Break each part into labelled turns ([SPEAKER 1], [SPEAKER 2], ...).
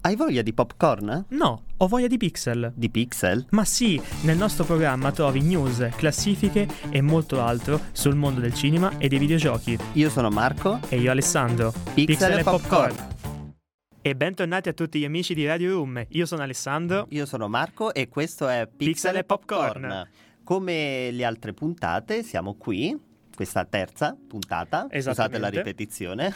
[SPEAKER 1] Hai voglia di popcorn?
[SPEAKER 2] No, ho voglia di pixel.
[SPEAKER 1] Di pixel?
[SPEAKER 2] Ma sì, nel nostro programma trovi news, classifiche e molto altro sul mondo del cinema e dei videogiochi.
[SPEAKER 1] Io sono Marco.
[SPEAKER 2] E io Alessandro.
[SPEAKER 1] Pixel e popcorn.
[SPEAKER 2] E bentornati a tutti gli amici di Radio Room. Io sono Alessandro.
[SPEAKER 1] Io sono Marco e questo è Pixel e popcorn. Come le altre puntate siamo qui, questa terza puntata, scusate la ripetizione.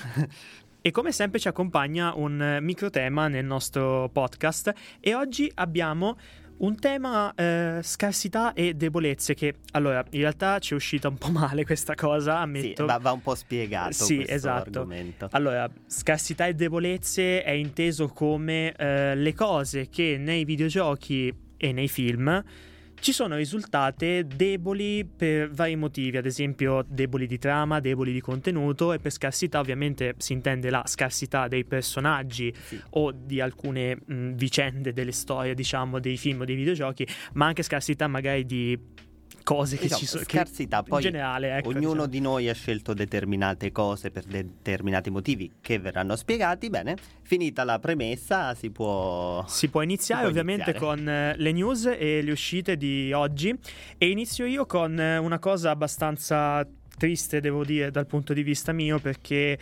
[SPEAKER 2] E come sempre ci accompagna un microtema nel nostro podcast e oggi abbiamo un tema scarsità e debolezze che, allora, in realtà ci è uscita un po' male questa cosa, ammetto.
[SPEAKER 1] Sì, va un po' spiegato
[SPEAKER 2] sì,
[SPEAKER 1] questo argomento.
[SPEAKER 2] Allora, scarsità e debolezze è inteso come le cose che nei videogiochi e nei film ci sono risultate deboli per vari motivi, ad esempio deboli di trama, deboli di contenuto, e per scarsità ovviamente si intende la scarsità dei personaggi o di alcune vicende delle storie, diciamo, dei film o dei videogiochi, ma anche scarsità magari di cose che ci sono,
[SPEAKER 1] scarsità, poi
[SPEAKER 2] in generale, ecco,
[SPEAKER 1] ognuno di noi ha scelto determinate cose per determinati motivi che verranno spiegati. Bene, finita la premessa si può
[SPEAKER 2] iniziare ovviamente con le news e le uscite di oggi, e inizio io con una cosa abbastanza triste, devo dire, dal punto di vista mio, perché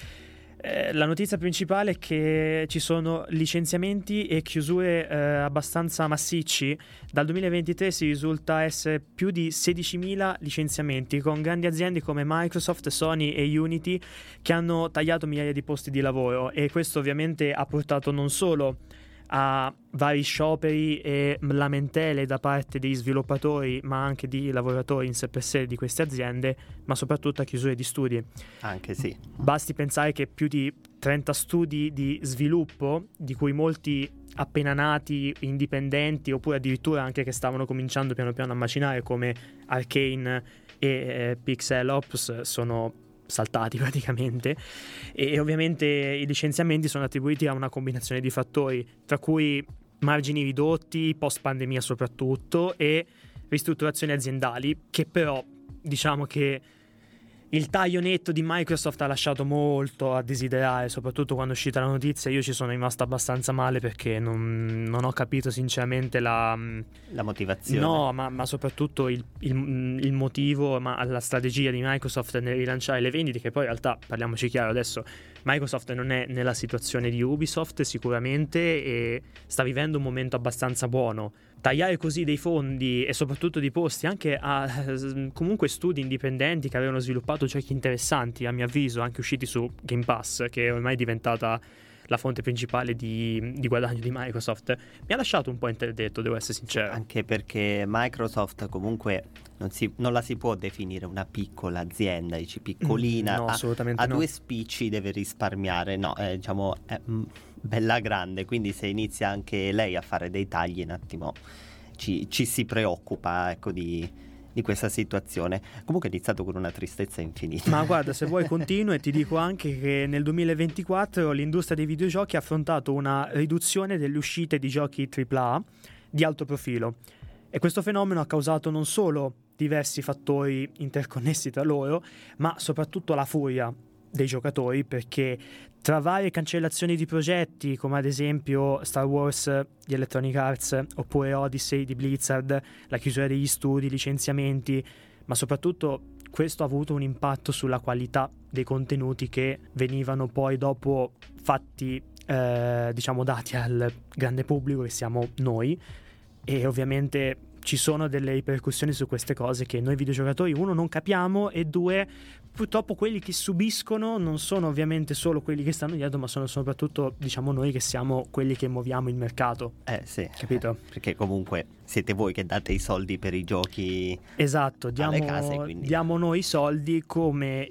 [SPEAKER 2] la notizia principale è che ci sono licenziamenti e chiusure abbastanza massicci. Dal 2023 si risulta essere più di 16.000 licenziamenti, con grandi aziende come Microsoft, Sony e Unity che hanno tagliato migliaia di posti di lavoro, e questo ovviamente ha portato non solo a vari scioperi e lamentele da parte degli sviluppatori, ma anche di lavoratori in sé per sé di queste aziende, ma soprattutto a chiusure di studi.
[SPEAKER 1] Anche sì.
[SPEAKER 2] Basti pensare che più di 30 studi di sviluppo, di cui molti appena nati, indipendenti, oppure addirittura anche che stavano cominciando piano piano a macinare, come Arcane e Pixel Ops, sono saltati praticamente, e ovviamente i licenziamenti sono attribuiti a una combinazione di fattori, tra cui margini ridotti post pandemia soprattutto, e ristrutturazioni aziendali, che però diciamo che il taglio netto di Microsoft ha lasciato molto a desiderare. Soprattutto quando è uscita la notizia io ci sono rimasto abbastanza male, perché non ho capito sinceramente la
[SPEAKER 1] motivazione.
[SPEAKER 2] No, ma soprattutto il motivo, ma la strategia di Microsoft nel rilanciare le vendite, che poi in realtà, parliamoci chiaro, adesso Microsoft non è nella situazione di Ubisoft sicuramente, e sta vivendo un momento abbastanza buono. Tagliare così dei fondi e soprattutto di posti anche a comunque studi indipendenti che avevano sviluppato giochi interessanti, a mio avviso, anche usciti su Game Pass, che ormai è diventata la fonte principale di guadagno di Microsoft, mi ha lasciato un po' interdetto, devo essere sincero.
[SPEAKER 1] Anche perché Microsoft comunque non la si può definire una piccola azienda, dici piccolina,
[SPEAKER 2] no, assolutamente no.
[SPEAKER 1] Due spicci deve risparmiare, no, diciamo è bella grande, quindi se inizia anche lei a fare dei tagli, un attimo ci si preoccupa, ecco, di questa situazione. Comunque è iniziato con una tristezza infinita.
[SPEAKER 2] Ma guarda, se vuoi continuo, e ti dico anche che nel 2024 l'industria dei videogiochi ha affrontato una riduzione delle uscite di giochi AAA di alto profilo, e questo fenomeno ha causato non solo diversi fattori interconnessi tra loro, ma soprattutto la furia dei giocatori, perché tra varie cancellazioni di progetti, come ad esempio Star Wars di Electronic Arts oppure Odyssey di Blizzard, la chiusura degli studi, licenziamenti, ma soprattutto questo ha avuto un impatto sulla qualità dei contenuti che venivano poi dopo fatti, diciamo, dati al grande pubblico, che siamo noi, e ovviamente ci sono delle ripercussioni su queste cose che noi videogiocatori, uno, non capiamo, e due, purtroppo quelli che subiscono non sono ovviamente solo quelli che stanno dietro, ma sono soprattutto, diciamo, noi che siamo quelli che muoviamo il mercato.
[SPEAKER 1] Sì,
[SPEAKER 2] capito?
[SPEAKER 1] Perché comunque siete voi che date i soldi per i giochi.
[SPEAKER 2] Esatto,
[SPEAKER 1] alle case, quindi
[SPEAKER 2] diamo noi i soldi, come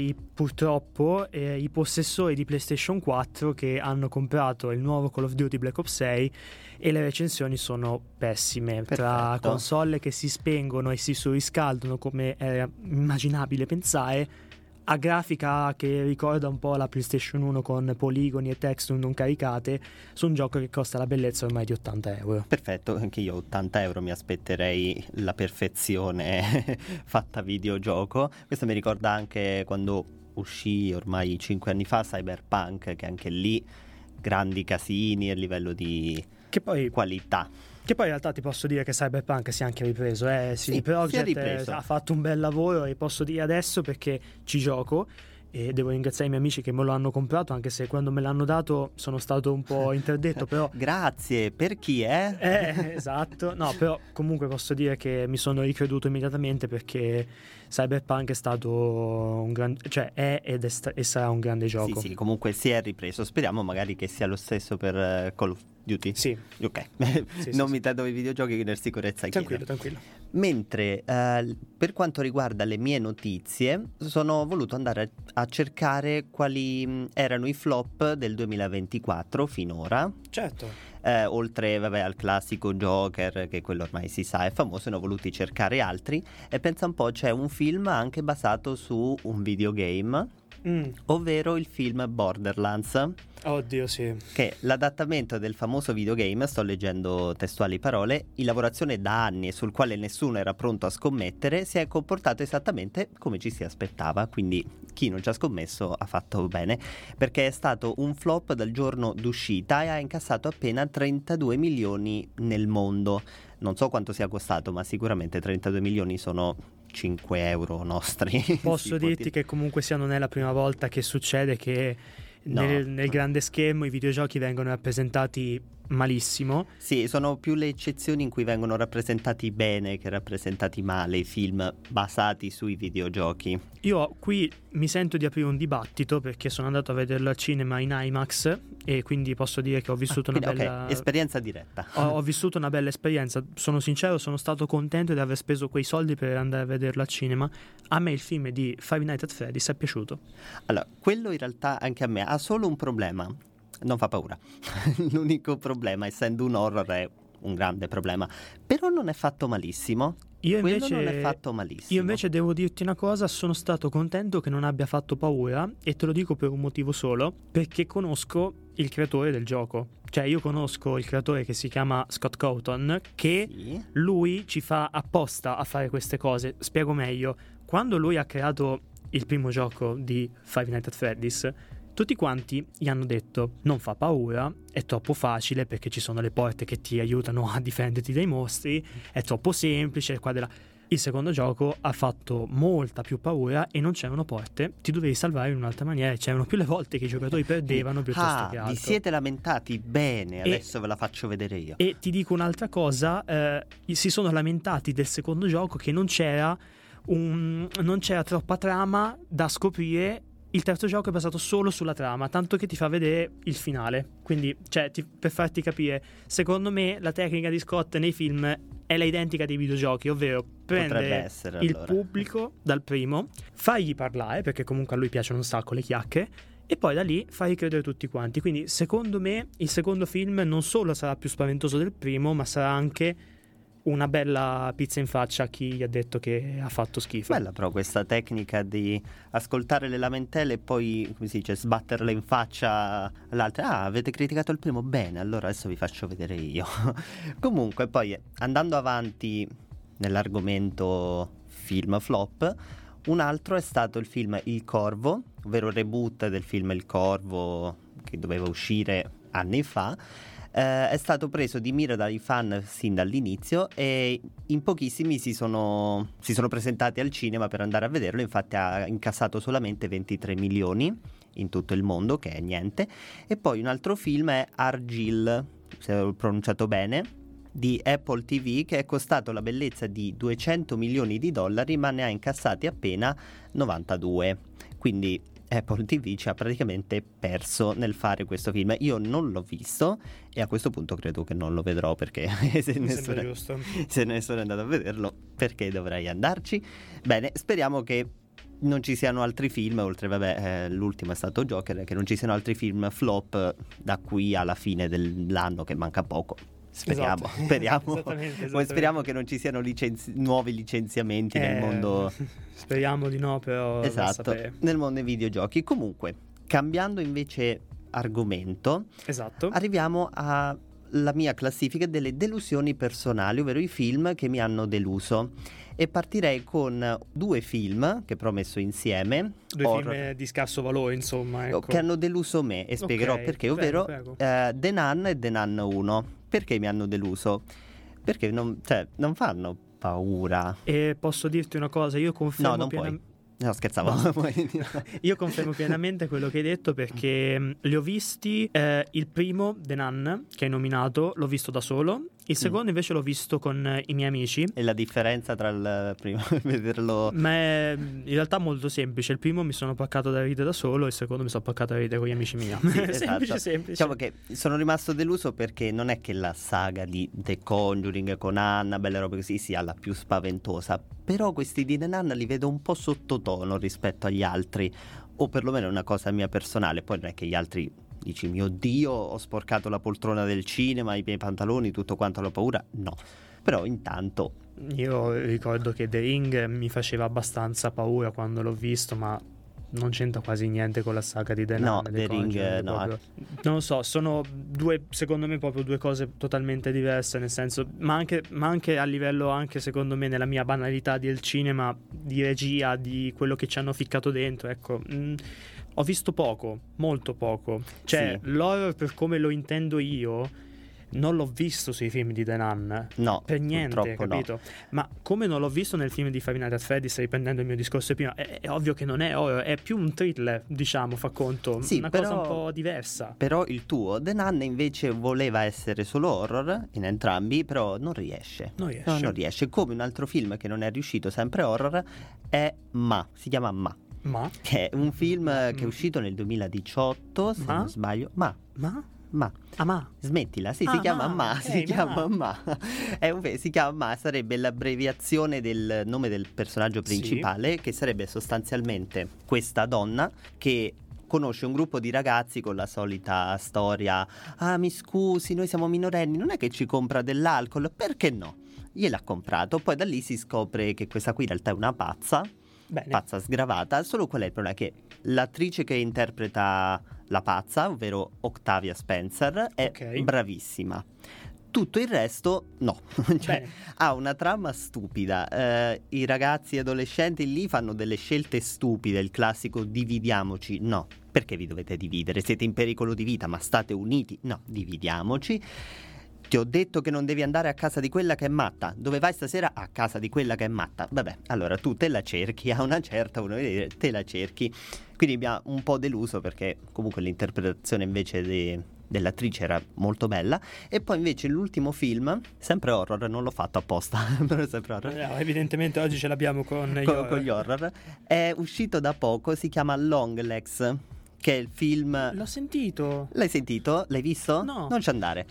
[SPEAKER 2] purtroppo i possessori di PlayStation 4 che hanno comprato il nuovo Call of Duty Black Ops 6, e le recensioni sono pessime.
[SPEAKER 1] Perfetto.
[SPEAKER 2] Tra console che si spengono e si surriscaldano come era immaginabile pensare, a grafica che ricorda un po' la PlayStation 1 con poligoni e texture non caricate, su un gioco che costa la bellezza ormai di 80 euro.
[SPEAKER 1] Perfetto, anche io 80 euro mi aspetterei la perfezione fatta videogioco. Questo mi ricorda anche quando uscì ormai 5 anni fa Cyberpunk, che anche lì grandi casini, a livello di
[SPEAKER 2] Che poi
[SPEAKER 1] qualità.
[SPEAKER 2] Che poi in realtà ti posso dire che Cyberpunk si è anche ripreso,
[SPEAKER 1] Sì,
[SPEAKER 2] Projekt
[SPEAKER 1] si è ripreso.
[SPEAKER 2] Ha fatto un bel lavoro, e posso dire adesso perché ci gioco e devo ringraziare i miei amici che me lo hanno comprato, anche se quando me l'hanno dato sono stato un po' interdetto, però
[SPEAKER 1] Grazie, per chi è?
[SPEAKER 2] esatto, no, però comunque posso dire che mi sono ricreduto immediatamente, perché Cyberpunk è stato un grande, cioè è e sarà un grande gioco.
[SPEAKER 1] Sì, comunque si è ripreso. Speriamo magari che sia lo stesso per Call of Duty.
[SPEAKER 2] Sì.
[SPEAKER 1] Ok.
[SPEAKER 2] Sì,
[SPEAKER 1] Non
[SPEAKER 2] sì.
[SPEAKER 1] mi intendo ai videogiochi, che per sicurezza chiedo.
[SPEAKER 2] Tranquillo.
[SPEAKER 1] Mentre per quanto riguarda le mie notizie, sono voluto andare a cercare quali erano i flop del 2024 finora.
[SPEAKER 2] Certo.
[SPEAKER 1] Oltre al classico Joker, che quello ormai si sa è famoso, ne ho voluti cercare altri. E pensa un po', c'è un film anche basato su un videogame, ovvero il film Borderlands,
[SPEAKER 2] Oddio, sì.
[SPEAKER 1] che è l'adattamento del famoso videogame, sto leggendo testuali parole, in lavorazione da anni e sul quale nessuno era pronto a scommettere, si è comportato esattamente come ci si aspettava, quindi chi non ci ha scommesso ha fatto bene, perché è stato un flop dal giorno d'uscita e ha incassato appena 32 milioni nel mondo. Non so quanto sia costato, ma sicuramente 32 milioni sono 5 euro nostri.
[SPEAKER 2] Posso
[SPEAKER 1] Si può
[SPEAKER 2] dirti
[SPEAKER 1] dire.
[SPEAKER 2] che comunque sia non è la prima volta che succede che
[SPEAKER 1] No.
[SPEAKER 2] nel grande schermo i videogiochi vengono rappresentati malissimo.
[SPEAKER 1] Sì, sono più le eccezioni in cui vengono rappresentati bene che rappresentati male i film basati sui videogiochi.
[SPEAKER 2] Io qui mi sento di aprire un dibattito, perché sono andato a vederlo al cinema in IMAX e quindi posso dire che ho vissuto una
[SPEAKER 1] Quindi,
[SPEAKER 2] bella
[SPEAKER 1] ok, esperienza diretta.
[SPEAKER 2] ho vissuto una bella esperienza. Sono sincero, sono stato contento di aver speso quei soldi per andare a vederlo al cinema. A me il film di Five Nights at Freddy's è piaciuto.
[SPEAKER 1] Allora, quello in realtà anche a me ha solo un problema. Non fa paura. L'unico problema, essendo un horror, è un grande problema. Però non è fatto malissimo. Quello non è fatto malissimo.
[SPEAKER 2] Io invece devo dirti una cosa, sono stato contento che non abbia fatto paura, e te lo dico per un motivo solo, perché conosco il creatore del gioco. Cioè io conosco il creatore, che si chiama Scott Cawthon, che
[SPEAKER 1] Sì.
[SPEAKER 2] lui ci fa apposta a fare queste cose. Spiego meglio. Quando lui ha creato il primo gioco di Five Nights at Freddy's, tutti quanti gli hanno detto: non fa paura, è troppo facile perché ci sono le porte che ti aiutano a difenderti dai mostri, è troppo semplice, qua di là. Il secondo gioco ha fatto molta più paura e non c'erano porte, ti dovevi salvare in un'altra maniera, c'erano più le volte che i giocatori perdevano piuttosto che altro.
[SPEAKER 1] Vi siete lamentati? Bene, adesso ve la faccio vedere io.
[SPEAKER 2] E ti dico un'altra cosa, si sono lamentati del secondo gioco che non c'era troppa trama da scoprire. Il terzo gioco è basato solo sulla trama, tanto che ti fa vedere il finale. Quindi, cioè, per farti capire, secondo me la tecnica di Scott nei film è la identica dei videogiochi, ovvero prendere il pubblico dal primo, fargli parlare, perché comunque a lui piacciono un sacco le chiacchiere, e poi da lì fargli credere tutti quanti. Quindi, secondo me, il secondo film non solo sarà più spaventoso del primo, ma sarà anche una bella pizza in faccia a chi gli ha detto che ha fatto schifo.
[SPEAKER 1] Bella però questa tecnica di ascoltare le lamentele e poi, come si dice, sbatterle in faccia all'altra. Ah, avete criticato il primo? Bene, allora adesso vi faccio vedere io. Comunque, poi andando avanti nell'argomento film flop, un altro è stato il film Il Corvo, ovvero il reboot del film Il Corvo che doveva uscire anni fa. È stato preso di mira dai fan sin dall'inizio e in pochissimi si sono presentati al cinema per andare a vederlo. Infatti ha incassato solamente 23 milioni in tutto il mondo, che è niente. E poi un altro film è Argylle, se ho pronunciato bene, di Apple TV, che è costato la bellezza di 200 milioni di dollari ma ne ha incassati appena 92. Quindi Apple TV ci ha praticamente perso nel fare questo film. Io non l'ho visto e a questo punto credo che non lo vedrò, perché se nessuno è andato a vederlo, perché dovrei andarci? Bene, speriamo che non ci siano altri film, oltre l'ultimo è stato Joker, che non ci siano altri film flop da qui alla fine dell'anno, che manca poco. Speriamo.
[SPEAKER 2] Esattamente.
[SPEAKER 1] Speriamo che non ci siano nuovi licenziamenti nel mondo.
[SPEAKER 2] Speriamo di no, però.
[SPEAKER 1] Esatto, nel mondo dei videogiochi. Comunque, cambiando invece argomento,
[SPEAKER 2] esatto,
[SPEAKER 1] arriviamo a la mia classifica delle delusioni personali, ovvero i film che mi hanno deluso. E partirei con 2 film che però ho messo insieme.
[SPEAKER 2] 2 film di scarso valore, insomma, ecco.
[SPEAKER 1] Che hanno deluso me, e spiegherò perché, ovvero
[SPEAKER 2] prego.
[SPEAKER 1] The Nun e The Nun 1. Perché mi hanno deluso? Perché non fanno paura.
[SPEAKER 2] E posso dirti una cosa, io confermo
[SPEAKER 1] No, non puoi. No, scherzavo.
[SPEAKER 2] Io confermo pienamente quello che hai detto, perché li ho visti, il primo, The Nun, che hai nominato, l'ho visto da solo. Il secondo invece l'ho visto con i miei amici.
[SPEAKER 1] E la differenza tra il primo e vederlo?
[SPEAKER 2] Ma è in realtà molto semplice. Il primo mi sono paccato da ridere da solo, il secondo mi sono paccato da ridere con gli amici miei.
[SPEAKER 1] Sì, esatto.
[SPEAKER 2] semplice.
[SPEAKER 1] Diciamo che sono rimasto deluso perché non è che la saga di The Conjuring con Annabelle e robe così sia la più spaventosa, però questi di The Nun li vedo un po' sottotono rispetto agli altri, o perlomeno è una cosa mia personale. Poi non è che gli altri dici mio Dio, ho sporcato la poltrona del cinema, i miei pantaloni, tutto quanto, la paura, no. Però intanto
[SPEAKER 2] io ricordo che The Ring mi faceva abbastanza paura quando l'ho visto, ma non c'entra quasi niente con la saga di The Nun.
[SPEAKER 1] No, The Ring no.
[SPEAKER 2] Non lo so, sono secondo me proprio 2 cose totalmente diverse, nel senso, ma anche a livello, anche secondo me, nella mia banalità del cinema, di regia, di quello che ci hanno ficcato dentro, ecco. Ho visto poco, molto poco. Cioè,
[SPEAKER 1] sì.
[SPEAKER 2] L'horror per come lo intendo io non l'ho visto sui film di The Nun.
[SPEAKER 1] No,
[SPEAKER 2] per niente, capito?
[SPEAKER 1] No.
[SPEAKER 2] Ma come non l'ho visto nel film di Five Nights at Freddy's, riprendendo il mio discorso prima, è ovvio che non è horror, è più un thriller, diciamo, fa conto.
[SPEAKER 1] Sì,
[SPEAKER 2] una
[SPEAKER 1] però,
[SPEAKER 2] cosa un po' diversa.
[SPEAKER 1] Però il tuo, The Nun, invece voleva essere solo horror, in entrambi, però non riesce.
[SPEAKER 2] Non riesce.
[SPEAKER 1] Come un altro film che non è riuscito, sempre horror, è si chiama
[SPEAKER 2] Ma?
[SPEAKER 1] Che è un film che è uscito nel 2018, se non sbaglio. Ma? Smettila, sì, si chiama Ma. Si chiama Ma. Si chiama Ma, sarebbe l'abbreviazione del nome del personaggio principale, sì, che sarebbe sostanzialmente questa donna che conosce un gruppo di ragazzi con la solita storia: ah, mi scusi, noi siamo minorenni, non è che ci compra dell'alcol? Perché no? Gliel'ha comprato, poi da lì si scopre che questa qui in realtà è una pazza.
[SPEAKER 2] Bene.
[SPEAKER 1] Pazza sgravata. Solo qual è il problema? Che l'attrice che interpreta la pazza, ovvero Octavia Spencer, è bravissima. Tutto il resto no. Cioè, ha una trama stupida. I ragazzi adolescenti lì fanno delle scelte stupide, il classico dividiamoci. No, perché vi dovete dividere? Siete in pericolo di vita, ma state uniti? No, dividiamoci. Ti ho detto che non devi andare a casa di quella che è matta. Dove vai stasera? A casa di quella che è matta. Vabbè, allora tu te la cerchi, a una certa uno te la cerchi. Quindi mi ha un po' deluso, perché comunque l'interpretazione invece dell'attrice era molto bella. E poi invece l'ultimo film, sempre horror, non l'ho fatto apposta, però è sempre horror.
[SPEAKER 2] No, evidentemente oggi ce l'abbiamo con
[SPEAKER 1] gli horror. È uscito da poco, si chiama Longlegs, che è il film...
[SPEAKER 2] L'ho sentito.
[SPEAKER 1] L'hai sentito? L'hai visto?
[SPEAKER 2] No.
[SPEAKER 1] Non ci andare.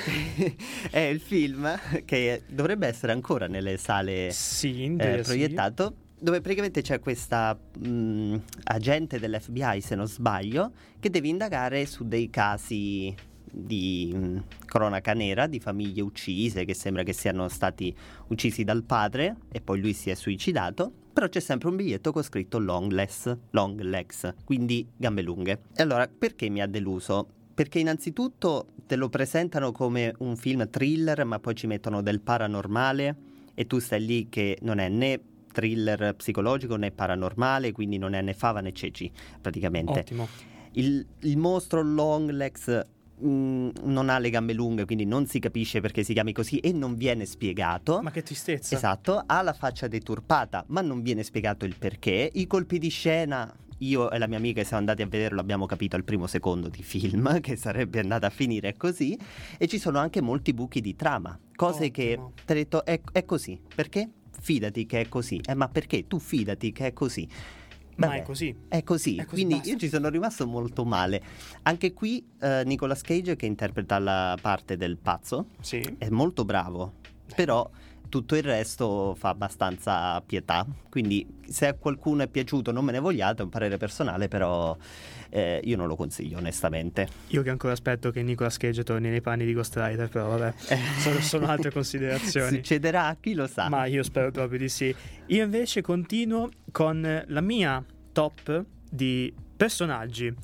[SPEAKER 1] È il film che dovrebbe essere ancora nelle sale proiettato, dove praticamente c'è questa agente dell'FBI, se non sbaglio, che deve indagare su dei casi di cronaca nera, di famiglie uccise, che sembra che siano stati uccisi dal padre e poi lui si è suicidato. Però c'è sempre un biglietto con scritto long legs, quindi gambe lunghe. E allora, perché mi ha deluso? Perché innanzitutto te lo presentano come un film thriller, ma poi ci mettono del paranormale e tu stai lì che non è né thriller psicologico né paranormale, quindi non è né fava né ceci, praticamente.
[SPEAKER 2] Ottimo.
[SPEAKER 1] Il mostro Longlegs non ha le gambe lunghe, quindi non si capisce perché si chiami così e non viene spiegato.
[SPEAKER 2] Ma che tristezza.
[SPEAKER 1] Esatto, ha la faccia deturpata, ma non viene spiegato il perché. I colpi di scena, io e la mia amica che siamo andati a vederlo abbiamo capito al primo secondo di film che sarebbe andata a finire così. E ci sono anche molti buchi di trama, cose che ti ho detto è così, perché? Fidati che è così. Ma perché? Tu fidati che è così.
[SPEAKER 2] Ma è così.
[SPEAKER 1] È così, quindi basta. Io ci sono rimasto molto male. Anche qui Nicolas Cage, che interpreta la parte del pazzo, è molto bravo, però tutto il resto fa abbastanza pietà. Quindi se a qualcuno è piaciuto non me ne vogliate, è un parere personale, però io non lo consiglio onestamente.
[SPEAKER 2] Io che ancora aspetto che Nicolas Cage torni nei panni di Ghost Rider, però vabbè, sono altre considerazioni.
[SPEAKER 1] Succederà, chi lo sa.
[SPEAKER 2] Ma io spero proprio di sì. Io invece continuo con la mia top di personaggi.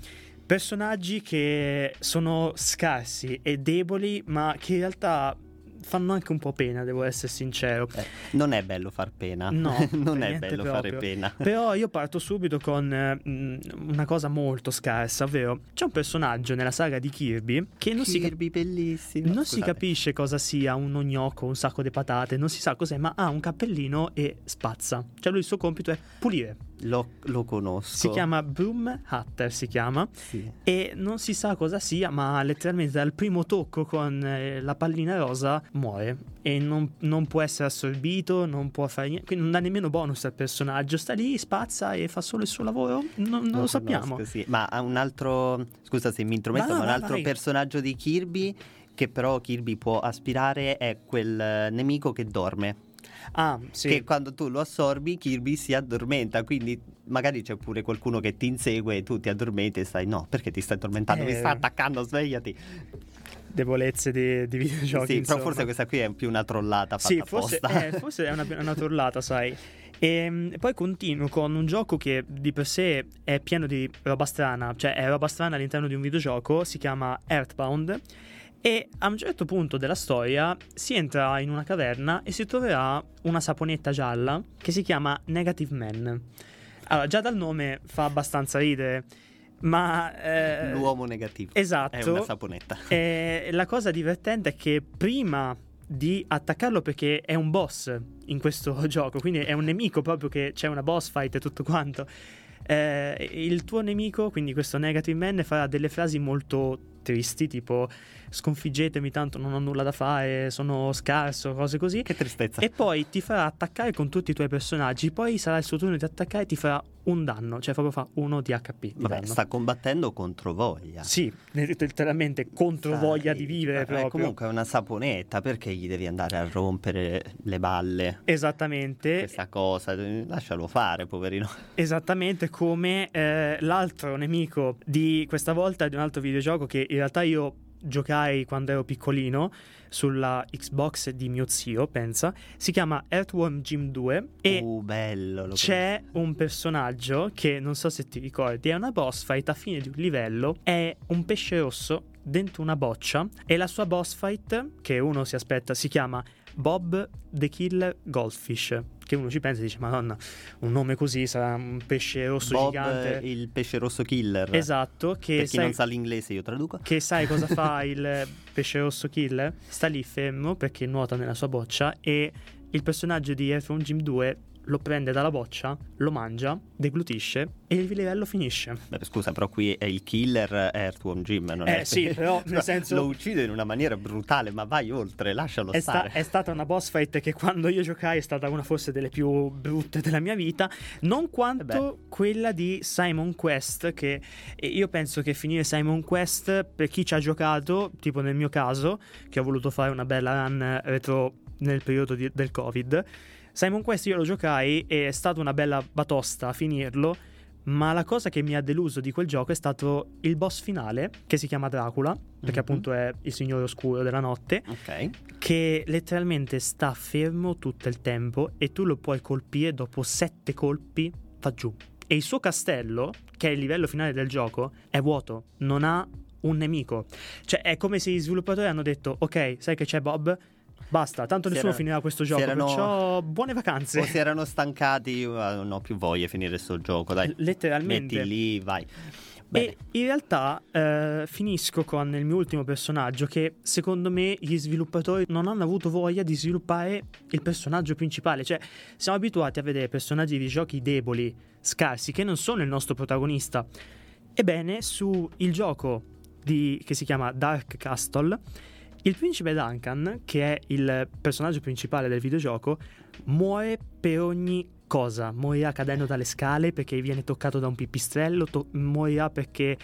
[SPEAKER 2] personaggi che sono scarsi e deboli, ma che in realtà fanno anche un po' pena, devo essere sincero.
[SPEAKER 1] Non è bello far pena.
[SPEAKER 2] No,
[SPEAKER 1] non è
[SPEAKER 2] niente
[SPEAKER 1] bello
[SPEAKER 2] proprio.
[SPEAKER 1] fare pena.
[SPEAKER 2] Però io parto subito con una cosa molto scarsa, ovvero c'è un personaggio nella saga di Kirby che non
[SPEAKER 1] bellissimo.
[SPEAKER 2] non si capisce cosa sia un gnocco, un sacco di patate, non si sa cos'è, ma ha un cappellino e spazza. Cioè lui il suo compito è pulire.
[SPEAKER 1] Lo conosco.
[SPEAKER 2] Si chiama Broom Hatter, si chiama.
[SPEAKER 1] Sì.
[SPEAKER 2] E non si sa cosa sia, ma letteralmente dal primo tocco con la pallina rosa muore e non può essere assorbito, non può fare niente, quindi non dà nemmeno bonus al personaggio, sta lì, spazza e fa solo il suo lavoro. Non lo sappiamo.
[SPEAKER 1] Conosco, sì. Ma ha un altro, scusa se mi intrometto, ma un altro
[SPEAKER 2] vai.
[SPEAKER 1] personaggio di Kirby che però Kirby può aspirare è quel nemico che dorme.
[SPEAKER 2] Ah, sì.
[SPEAKER 1] Che quando tu lo assorbi Kirby si addormenta, quindi magari c'è pure qualcuno che ti insegue e tu ti addormenti e stai no, perché ti stai addormentando? Mi sta attaccando, svegliati.
[SPEAKER 2] Debolezze di videogiochi,
[SPEAKER 1] sì,
[SPEAKER 2] insomma.
[SPEAKER 1] però forse questa qui è più una trollata fatta
[SPEAKER 2] sì,
[SPEAKER 1] apposta.
[SPEAKER 2] forse è una trollata, sai. E poi continuo con un gioco che di per sé è pieno di roba strana, cioè è roba strana all'interno di un videogioco, si chiama Earthbound. E a un certo punto della storia si entra in una caverna e si troverà una saponetta gialla che si chiama Negative Man. Allora, già dal nome fa abbastanza ridere, ma
[SPEAKER 1] l'uomo negativo.
[SPEAKER 2] Esatto.
[SPEAKER 1] È una saponetta.
[SPEAKER 2] La cosa divertente è che prima di attaccarlo, perché è un boss in questo gioco, quindi è un nemico proprio, che c'è una boss fight e tutto quanto, il tuo nemico, quindi questo Negative Man, farà delle frasi molto tristi, tipo sconfiggetemi tanto non ho nulla da fare, sono scarso, cose così.
[SPEAKER 1] Che tristezza.
[SPEAKER 2] E poi ti farà attaccare con tutti i tuoi personaggi, poi sarà il suo turno di attaccare e ti farà un danno, cioè proprio fa 1 di HP di
[SPEAKER 1] Vabbè,
[SPEAKER 2] danno.
[SPEAKER 1] sta combattendo contro voglia.
[SPEAKER 2] Sì, letteralmente contro voglia di vivere proprio.
[SPEAKER 1] Comunque è una saponetta, perché gli devi andare a rompere le balle?
[SPEAKER 2] Esattamente.
[SPEAKER 1] Questa cosa, lascialo fare, poverino.
[SPEAKER 2] Esattamente come l'altro nemico di questa volta di un altro videogioco che in realtà io giocai quando ero piccolino sulla Xbox di mio zio, pensa, si chiama Earthworm Jim 2 e
[SPEAKER 1] bello,
[SPEAKER 2] c'è un personaggio che non so se ti ricordi, è una boss fight a fine di un livello, è un pesce rosso dentro una boccia e la sua boss fight, che uno si aspetta, si chiama Bob the Killer Goldfish, che uno ci pensa e dice madonna, un nome così, sarà un pesce rosso
[SPEAKER 1] Bob,
[SPEAKER 2] gigante,
[SPEAKER 1] il pesce rosso killer.
[SPEAKER 2] esatto, che
[SPEAKER 1] per chi non sa l'inglese io traduco.
[SPEAKER 2] che sai cosa fa il pesce rosso killer? Sta lì fermo perché nuota nella sua boccia e il personaggio di Earthworm Jim 2 lo prende dalla boccia, lo mangia, deglutisce e il livello finisce.
[SPEAKER 1] Beh, scusa, però qui è il killer Earthworm Jim, non è?
[SPEAKER 2] Sì, però nel senso
[SPEAKER 1] lo uccide in una maniera brutale, ma vai oltre, lascialo stare.
[SPEAKER 2] È stata una boss fight che quando io giocai è stata una forse delle più brutte della mia vita, non quanto quella di Simon Quest, che io penso che finire Simon Quest, per chi ci ha giocato, tipo nel mio caso, che ho voluto fare una bella run retro nel periodo del Covid, Simon Quest io lo giocai e è stata una bella batosta a finirlo, ma la cosa che mi ha deluso di quel gioco è stato il boss finale, che si chiama Dracula, perché appunto è il signore oscuro della notte, che letteralmente sta fermo tutto il tempo e tu lo puoi colpire dopo 7 colpi va giù. E il suo castello, che è il livello finale del gioco, è vuoto, non ha un nemico. Cioè è come se gli sviluppatori hanno detto ok, sai che c'è Bob? Basta, tanto nessuno finirà questo gioco, perciò buone vacanze.
[SPEAKER 1] O si erano stancati, non ho più voglia di finire sto gioco, dai.
[SPEAKER 2] Letteralmente.
[SPEAKER 1] Metti lì, vai.
[SPEAKER 2] Bene. E in realtà finisco con il mio ultimo personaggio, che secondo me gli sviluppatori non hanno avuto voglia di sviluppare il personaggio principale. Cioè siamo abituati a vedere personaggi di giochi deboli, scarsi, che non sono il nostro protagonista. Ebbene, su il gioco che si chiama Dark Castle, il principe Duncan, che è il personaggio principale del videogioco, muore per ogni cosa. Morirà cadendo dalle scale perché viene toccato da un pipistrello, morirà perché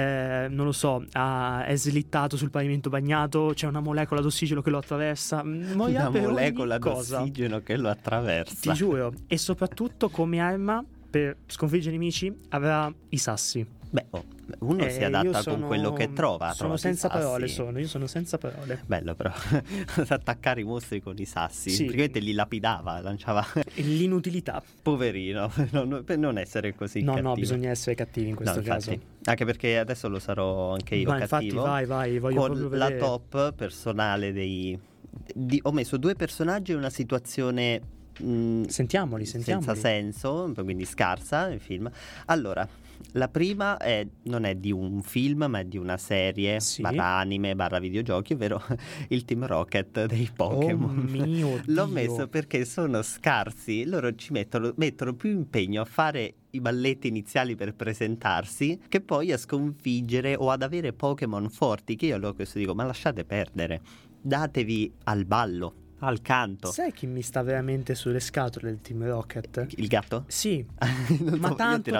[SPEAKER 2] non lo so, è slittato sul pavimento bagnato, c'è una molecola d'ossigeno che lo attraversa, morirà per
[SPEAKER 1] molecola
[SPEAKER 2] ogni cosa.
[SPEAKER 1] d'ossigeno che lo attraversa,
[SPEAKER 2] ti giuro. E soprattutto come arma per sconfiggere i nemici avrà i sassi.
[SPEAKER 1] Uno si adatta con quello che trova.
[SPEAKER 2] Sono senza parole, io sono senza parole.
[SPEAKER 1] Bello però, attaccare i mostri con i sassi,
[SPEAKER 2] sì.
[SPEAKER 1] praticamente li lapidava, lanciava...
[SPEAKER 2] L'inutilità.
[SPEAKER 1] Poverino, per non essere così cattivo.
[SPEAKER 2] No, bisogna essere cattivi in questo caso.
[SPEAKER 1] Anche perché adesso lo sarò anche io cattivo.
[SPEAKER 2] Infatti, vai, voglio
[SPEAKER 1] con
[SPEAKER 2] proprio
[SPEAKER 1] la
[SPEAKER 2] vedere.
[SPEAKER 1] top personale ho messo 2 personaggi in una situazione
[SPEAKER 2] Sentiamoli.
[SPEAKER 1] senza senso, quindi scarsa nel film. Allora, la prima non è di un film, ma è di una serie barra anime barra videogiochi, ovvero il Team Rocket dei Pokémon.
[SPEAKER 2] Oh mio Dio.
[SPEAKER 1] L'ho messo perché sono scarsi, loro ci mettono più impegno a fare i balletti iniziali per presentarsi che poi a sconfiggere o ad avere Pokémon forti, che io allora questo dico, ma lasciate perdere, datevi al ballo, al canto.
[SPEAKER 2] Sai chi mi sta veramente sulle scatole del Team Rocket?
[SPEAKER 1] Il gatto?
[SPEAKER 2] Sì, ma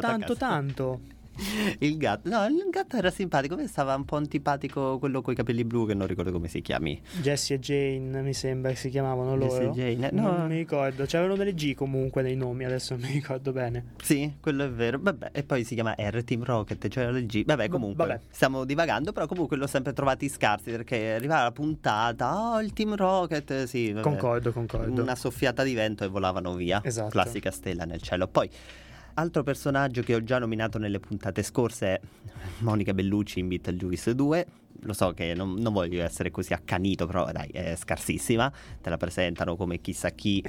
[SPEAKER 2] tanto.
[SPEAKER 1] Il gatto era simpatico, mi stava un po' antipatico quello coi capelli blu che non ricordo come si chiami.
[SPEAKER 2] Jesse e Jane mi sembra che si chiamavano loro.
[SPEAKER 1] Jesse e Jane, no.
[SPEAKER 2] Non mi ricordo, c'erano delle G comunque nei nomi, adesso non mi ricordo bene.
[SPEAKER 1] Sì, quello è vero. Vabbè, e poi si chiama R Team Rocket, cioè le G. Vabbè, comunque stiamo divagando, però comunque l'ho sempre trovati scarsi perché arrivava la puntata, il Team Rocket, sì, vabbè.
[SPEAKER 2] Concordo.
[SPEAKER 1] Una soffiata di vento e volavano via.
[SPEAKER 2] Esatto.
[SPEAKER 1] Classica stella nel cielo. Poi altro personaggio che ho già nominato nelle puntate scorse è Monica Bellucci in Beetlejuice 2. Lo so che non voglio essere così accanito, però dai, è scarsissima. Te la presentano come chissà chi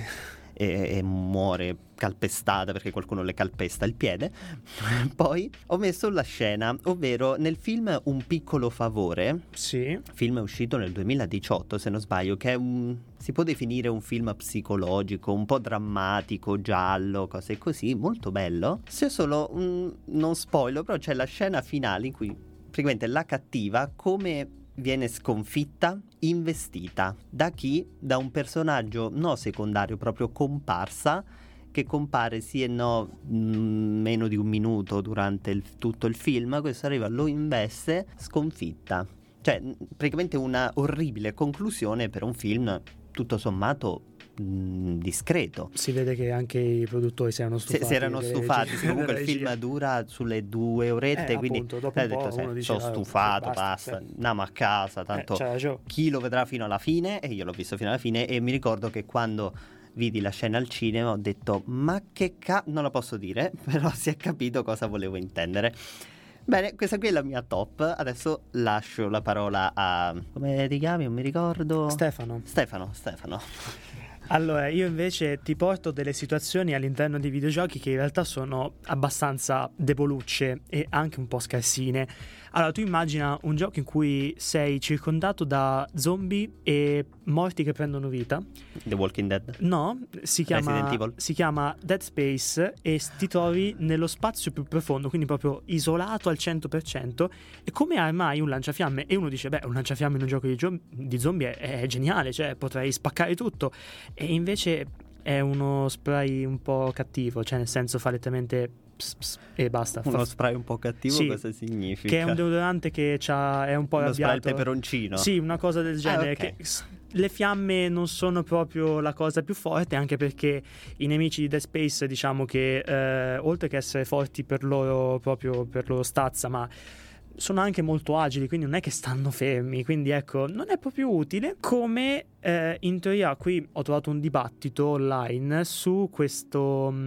[SPEAKER 1] e muore calpestata perché qualcuno le calpesta il piede. Poi ho messo la scena, ovvero nel film Un piccolo favore.
[SPEAKER 2] Sì.
[SPEAKER 1] Film uscito nel 2018, se non sbaglio, che è si può definire un film psicologico, un po' drammatico, giallo, cose così, molto bello. Se solo non spoiler, però c'è la scena finale in cui praticamente la cattiva come viene sconfitta, investita da chi? Da un personaggio no secondario, proprio comparsa, che compare sì e no meno di un minuto durante tutto il film. Questo arriva, lo investe, sconfitta. Cioè praticamente una orribile conclusione per un film tutto sommato discreto.
[SPEAKER 2] Si vede che anche i produttori si erano stufati.
[SPEAKER 1] Comunque il film dura sulle 2 orette, quindi
[SPEAKER 2] appunto, dopo un po' uno dice,
[SPEAKER 1] sono stufato, basta, andiamo a casa, tanto chi lo vedrà fino alla fine, e io l'ho visto fino alla fine, e mi ricordo che quando vidi la scena al cinema ho detto ma che non lo posso dire, però si è capito cosa volevo intendere. Bene, questa qui è la mia top. Adesso lascio la parola a... come ti chiami? Non mi ricordo.
[SPEAKER 2] Stefano. Allora, io invece ti porto delle situazioni all'interno dei videogiochi che in realtà sono abbastanza debolucce e anche un po' scarsine. Allora, tu immagina un gioco in cui sei circondato da zombie e morti che prendono vita.
[SPEAKER 1] The Walking Dead?
[SPEAKER 2] No, si chiama Dead Space e ti trovi nello spazio più profondo, quindi proprio isolato al 100%, e come arma hai un lanciafiamme, e uno dice, un lanciafiamme in un gioco di zombie è geniale, cioè potrei spaccare tutto, e invece è uno spray un po' cattivo, cioè nel senso fa letteralmente e basta.
[SPEAKER 1] Uno spray un po' cattivo, sì, cosa significa?
[SPEAKER 2] Che è un deodorante che è un po' arrabbiato. Lo
[SPEAKER 1] spray al peperoncino?
[SPEAKER 2] Sì, una cosa del genere.
[SPEAKER 1] Okay.
[SPEAKER 2] Che le fiamme non sono proprio la cosa più forte, anche perché i nemici di Dead Space, diciamo che oltre che essere forti per loro stazza, ma sono anche molto agili, quindi non è che stanno fermi, quindi ecco, non è proprio utile. Come in teoria qui ho trovato un dibattito online su questa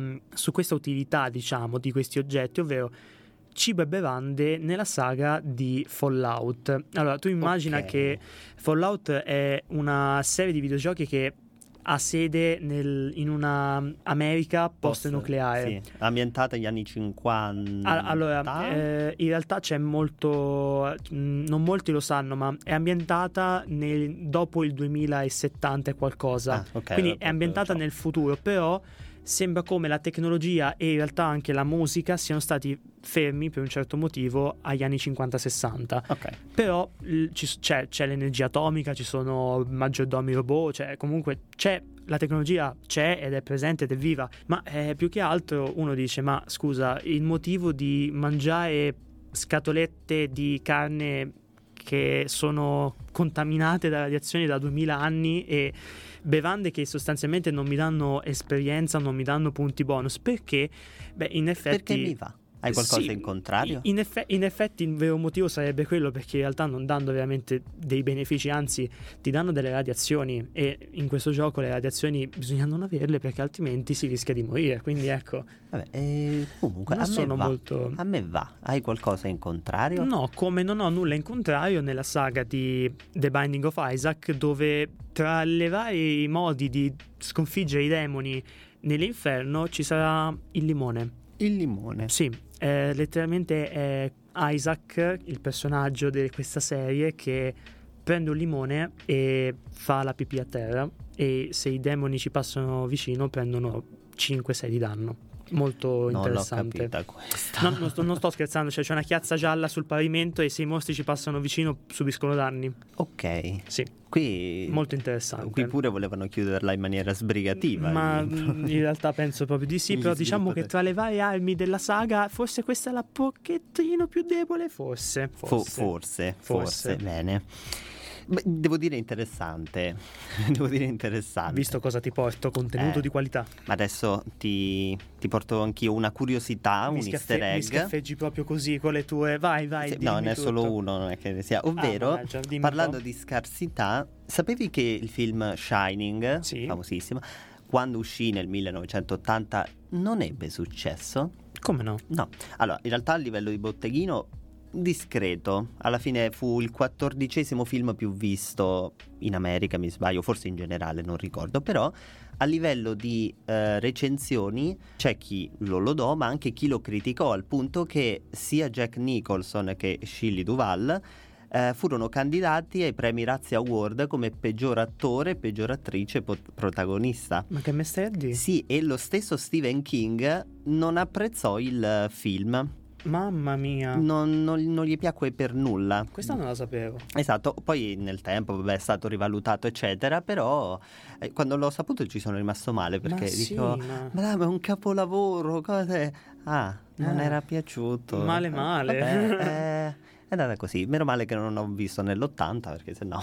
[SPEAKER 2] utilità, diciamo, di questi oggetti, ovvero cibo e bevande nella saga di Fallout. Allora, tu immagina che Fallout è una serie di videogiochi che ha sede in una America post-nucleare.
[SPEAKER 1] Sì, ambientata negli anni 50.
[SPEAKER 2] Allora, in realtà c'è molto... non molti lo sanno, ma è ambientata dopo il 2070 e qualcosa. Quindi è ambientata nel futuro, però sembra come la tecnologia e in realtà anche la musica siano stati fermi per un certo motivo agli anni 50-60. Però c'è l'energia atomica, ci sono maggiordomi robot, cioè comunque la tecnologia c'è ed è presente ed è viva, ma più che altro uno dice, ma scusa, il motivo di mangiare scatolette di carne che sono contaminate da radiazioni da 2000 anni e bevande che sostanzialmente non mi danno esperienza, non mi danno punti bonus, perché in effetti
[SPEAKER 1] perché mi va. Hai qualcosa
[SPEAKER 2] Sì,
[SPEAKER 1] in contrario?
[SPEAKER 2] In effetti il vero motivo sarebbe quello, perché in realtà non dando veramente dei benefici, anzi ti danno delle radiazioni, e in questo gioco le radiazioni bisogna non averle perché altrimenti si rischia di morire, quindi ecco.
[SPEAKER 1] Vabbè, comunque
[SPEAKER 2] Non
[SPEAKER 1] a me
[SPEAKER 2] sono
[SPEAKER 1] va.
[SPEAKER 2] molto...
[SPEAKER 1] A me va. Hai qualcosa in contrario?
[SPEAKER 2] No, come non ho nulla in contrario nella saga di The Binding of Isaac, dove tra le vari modi di sconfiggere i demoni nell'inferno ci sarà il limone.
[SPEAKER 1] Il limone.
[SPEAKER 2] Sì, letteralmente è Isaac, il personaggio di questa serie, che prende un limone e fa la pipì a terra, e se i demoni ci passano vicino prendono 5-6 di danno. Molto interessante.
[SPEAKER 1] Non l'ho capita questa.
[SPEAKER 2] No, non sto scherzando, cioè c'è una chiazza gialla sul pavimento e se i mostri ci passano vicino subiscono danni.
[SPEAKER 1] Ok.
[SPEAKER 2] Sì,
[SPEAKER 1] Qui,
[SPEAKER 2] molto interessante.
[SPEAKER 1] qui pure volevano chiuderla in maniera sbrigativa.
[SPEAKER 2] Ma in realtà penso proprio di sì,
[SPEAKER 1] Gli
[SPEAKER 2] però diciamo che
[SPEAKER 1] sviluppatori.
[SPEAKER 2] tra le varie armi della saga forse questa è la pochettino più debole, forse.
[SPEAKER 1] Forse. Bene. Beh, devo dire interessante.
[SPEAKER 2] Visto cosa ti porto, contenuto di qualità.
[SPEAKER 1] Ma adesso ti porto anch'io una curiosità, un easter egg.
[SPEAKER 2] Mi schiaffeggi proprio così con le tue... Vai,
[SPEAKER 1] Sì,
[SPEAKER 2] dimmi
[SPEAKER 1] no, ne è
[SPEAKER 2] tutto.
[SPEAKER 1] solo uno, non è che ne sia. Ovvero,
[SPEAKER 2] mannaggia, dimmi un
[SPEAKER 1] parlando
[SPEAKER 2] po'.
[SPEAKER 1] di scarsità, sapevi che il film Shining,
[SPEAKER 2] Sì.
[SPEAKER 1] famosissimo, quando uscì nel 1980 non ebbe successo?
[SPEAKER 2] Come no?
[SPEAKER 1] No. Allora, in realtà a livello di botteghino discreto, alla fine fu il 14° film più visto in America, mi sbaglio, forse in generale, non ricordo, però a livello di recensioni c'è chi lo lodò, ma anche chi lo criticò, al punto che sia Jack Nicholson che Shelley Duvall furono candidati ai premi Razzie Award come peggior attore, peggior attrice protagonista.
[SPEAKER 2] Ma che me stai a dire?
[SPEAKER 1] Sì, e lo stesso Stephen King non apprezzò il film.
[SPEAKER 2] Mamma mia.
[SPEAKER 1] Non gli piacque per nulla.
[SPEAKER 2] Questa non la sapevo.
[SPEAKER 1] Esatto, poi nel tempo vabbè, è stato rivalutato eccetera, però quando l'ho saputo ci sono rimasto male perché
[SPEAKER 2] Ma sì,
[SPEAKER 1] dico
[SPEAKER 2] ma
[SPEAKER 1] dai, ma è un capolavoro, cose... non era piaciuto.
[SPEAKER 2] male.
[SPEAKER 1] Vabbè, è andata così, meno male che non ho visto nell'80 perché sennò...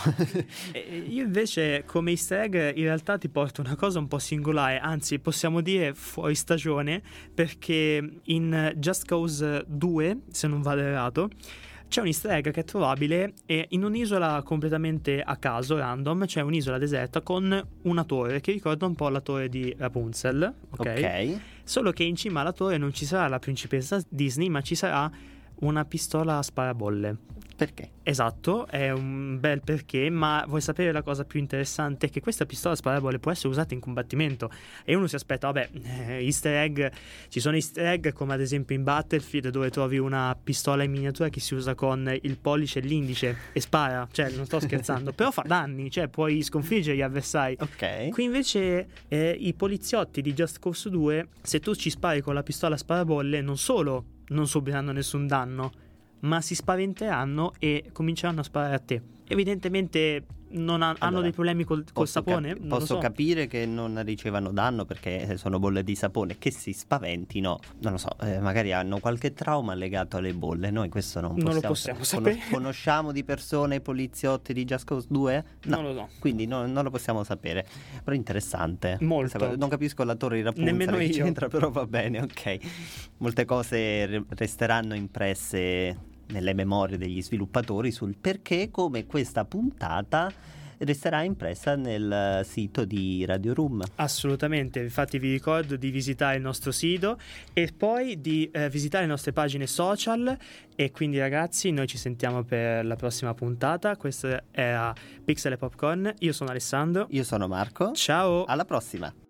[SPEAKER 2] Io invece come easter egg in realtà ti porto una cosa un po' singolare, anzi possiamo dire fuori stagione, perché in Just Cause 2, se non vado errato, c'è un easter egg che è trovabile in un'isola completamente a caso, random. C'è un'isola deserta con una torre che ricorda un po' la torre di Rapunzel, ok? Solo che in cima alla torre non ci sarà la principessa Disney, ma ci sarà una pistola a sparabolle.
[SPEAKER 1] Perché?
[SPEAKER 2] Esatto, è un bel perché, ma vuoi sapere la cosa più interessante? È che questa pistola a sparabolle può essere usata in combattimento e uno si aspetta, vabbè, easter egg, ci sono easter egg come ad esempio in Battlefield dove trovi una pistola in miniatura che si usa con il pollice e l'indice e spara, cioè non sto scherzando, però fa danni, cioè puoi sconfiggere gli avversari.
[SPEAKER 1] Ok.
[SPEAKER 2] Qui invece i poliziotti di Just Cause 2, se tu ci spari con la pistola a sparabolle, non solo non subiranno nessun danno, ma si spaventeranno e cominceranno a sparare a te. Evidentemente hanno dei problemi col sapone.
[SPEAKER 1] Posso capire che non ricevano danno perché sono bolle di sapone, che si spaventino, non lo so, magari hanno qualche trauma legato alle bolle. Noi questo non
[SPEAKER 2] lo possiamo sapere.
[SPEAKER 1] Conosciamo di persone i poliziotti di Just Cause 2? No,
[SPEAKER 2] non lo so.
[SPEAKER 1] Quindi non lo possiamo sapere. Però interessante.
[SPEAKER 2] Molto.
[SPEAKER 1] Non capisco la torre di Rapunzel
[SPEAKER 2] Nemmeno
[SPEAKER 1] che
[SPEAKER 2] io.
[SPEAKER 1] c'entra, però va bene, ok. Molte cose resteranno impresse nelle memorie degli sviluppatori sul perché, come questa puntata resterà impressa nel sito di Radio Room.
[SPEAKER 2] Assolutamente, infatti vi ricordo di visitare il nostro sito e poi di visitare le nostre pagine social. E quindi ragazzi, noi ci sentiamo per la prossima puntata. Questa era Pixel e Popcorn, io sono Alessandro.
[SPEAKER 1] Io sono Marco.
[SPEAKER 2] Ciao.
[SPEAKER 1] Alla prossima.